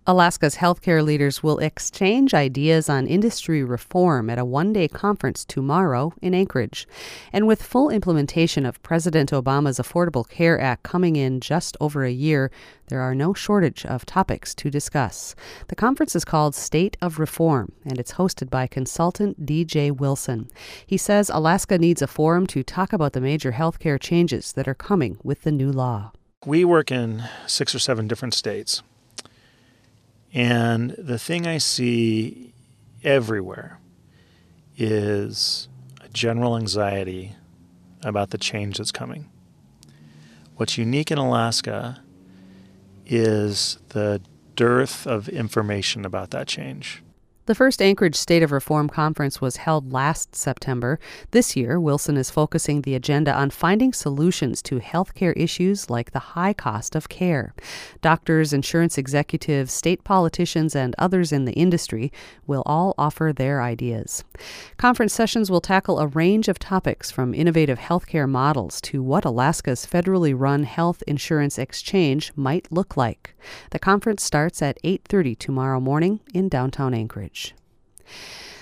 Alaska's healthcare leaders will exchange ideas on industry reform at a one-day conference tomorrow in Anchorage. And with full implementation of President Obama's Affordable Care Act coming in just over a year, there are no shortage of topics to discuss. The conference is called State of Reform, and it's hosted by consultant DJ Wilson. He says Alaska needs a forum to talk about the major healthcare changes that are coming with the new law. We work in 6 or 7 different states. And the thing I see everywhere is a general anxiety about the change that's coming. What's unique in Alaska is the dearth of information about that change. The first Anchorage State of Reform conference was held last September. This year, Wilson is focusing the agenda on finding solutions to healthcare issues like the high cost of care. Doctors, insurance executives, state politicians, and others in the industry will all offer their ideas. Conference sessions will tackle a range of topics from innovative healthcare models to what Alaska's federally run health insurance exchange might look like. The conference starts at 8:30 tomorrow morning in downtown Anchorage.